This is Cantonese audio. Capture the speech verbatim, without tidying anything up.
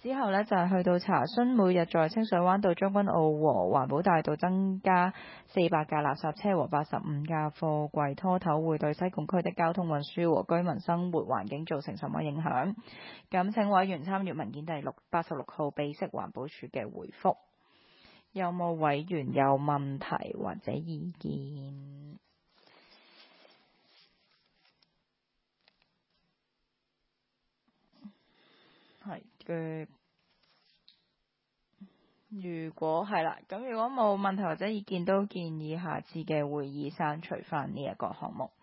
之後呢，就係、去到查詢每日在清水灣道將軍澳和環保大道增加四百架垃圾車和八十五架貨櫃拖頭會對西貢區的交通運輸和居民生活環境造成什麼影響？咁請委員參閱文件第六八十六號備悉環保署嘅回覆。有冇委員有問題或者意見？係嘅。如果係啦，咁如果冇問題或者意見，都建議下次嘅會議刪除翻呢一個項目。